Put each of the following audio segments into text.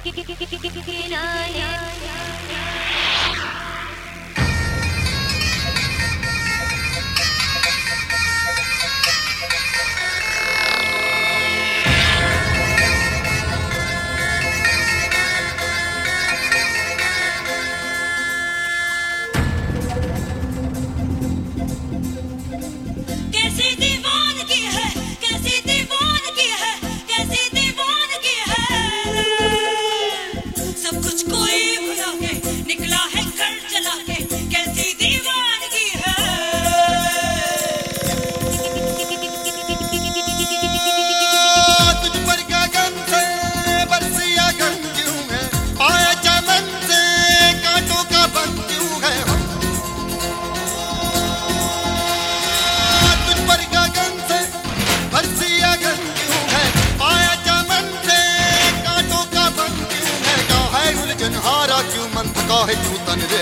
क्यों मन थका है क्यों तन रे।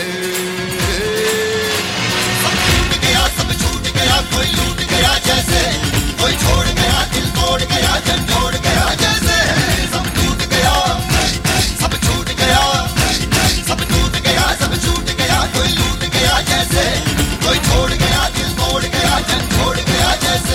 सब छूट गया सब छूट गया कोई लूट गया जैसे, कोई छोड़ गया दिल तोड़ गया जन जोड़ गया जैसे। सब टूट गया सब छूट गया सब टूट गया सब छूट गया कोई लूट गया जैसे, कोई छोड़ गया दिल तोड़ गया जन छोड़ गया जैसे।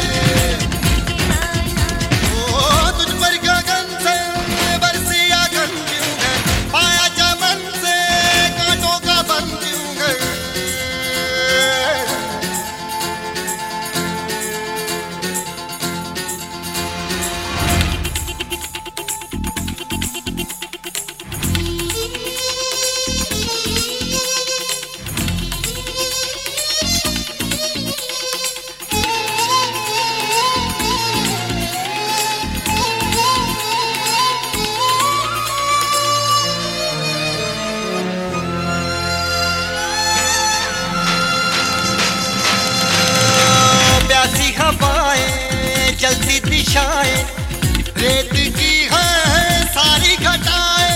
चलती दिशाएं रेत की है सारी घटाएं,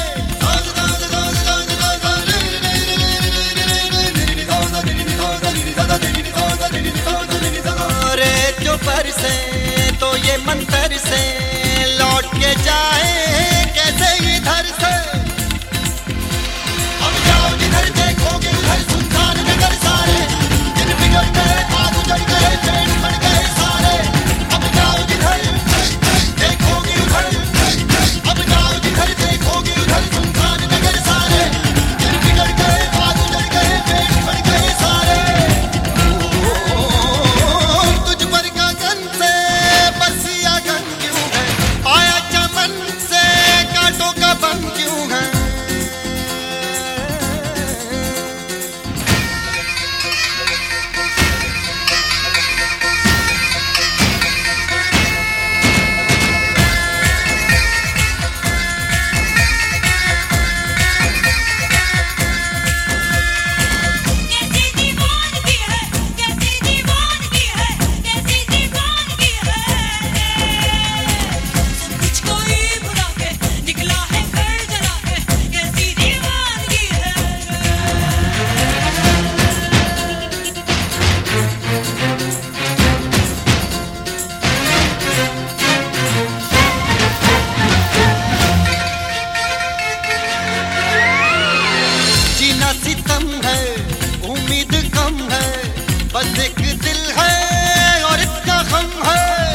रेत जो बरसे तो ये मंतर से लौट के जाए कैसे इधर से। अब जाओ जिधर देखोगे उधर सुनसान नगर सारे, दिन बिगड़ गए आग उजड़ गए पेड़ बढ़ गए सारे। अब जाओ जिधर देखोगे उधर, अब जाओ जिधर देखोगे उधर सुनसान नगर सारे, दिन बिगड़ गए आग उजड़ गए पेड़ बढ़ गए सारे। तुझ पर गगन से बरसिया गन क्यों है, आया चमन से कांटों का बन क्यों है। सितम है उम्मीद कम है, बस एक दिल है और इतना गम है।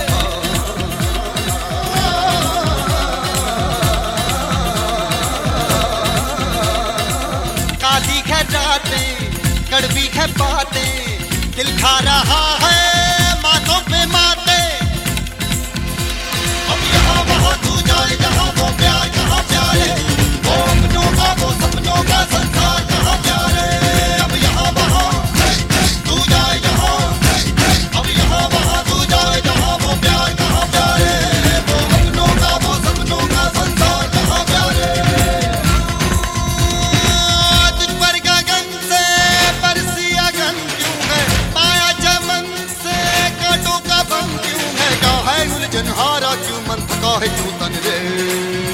काली है रातें कड़वी है बातें, दिल खा रहा है माथों पे माते। अब यहाँ वहाँ तू जाए जहाँ वो प्यार जहाँ प्यारे, वो अपनों का वो सपनों का संसार जहाँ प्यारे। अब यहाँ वहाँ तू जाए जहाँ, अब यहाँ वहाँ तू जाए जहाँ वो प्यार जहाँ प्यारे, वो अपनों का वो सपनों का संसार जहाँ प्यारे। तुझ पर गगन से बरसिया गन क्यों है, पाया चमन से कांटों का बन क्यों है। का है उलझन हारा क्यों मन थका है क्यों तन रे।